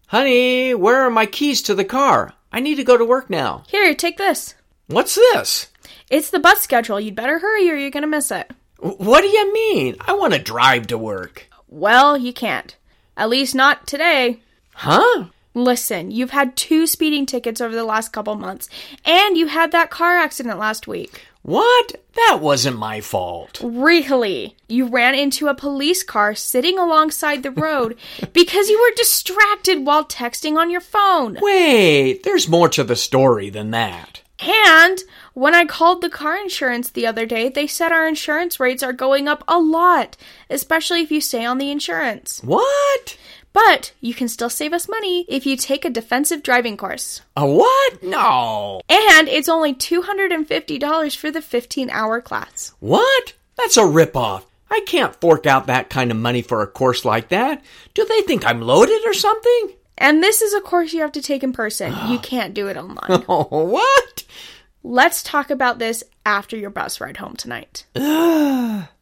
Honey, where are my keys to the car? I need to go to work now. Here, take this. What's this? It's the bus schedule. You'd better hurry or you're going to miss it. What do you mean? I want to drive to work. Well, you can't. At least not today. Huh? Listen, you've had 2 speeding tickets over the last couple months, and you had that car accident last week. What? That wasn't my fault. Really? You ran into a police car sitting alongside the road because you were distracted while texting on your phone. Wait, there's more to the story than that. And when I called the car insurance the other day, they said our insurance rates are going up a lot, especially if you stay on the insurance. What? But you can still save us money if you take a defensive driving course. A what? No. And it's only $250 for the 15-hour class. What? That's a ripoff. I can't fork out that kind of money for a course like that. Do they think I'm loaded or something? And this is a course you have to take in person. You can't do it online. Oh, what? Let's talk about this after your bus ride home tonight.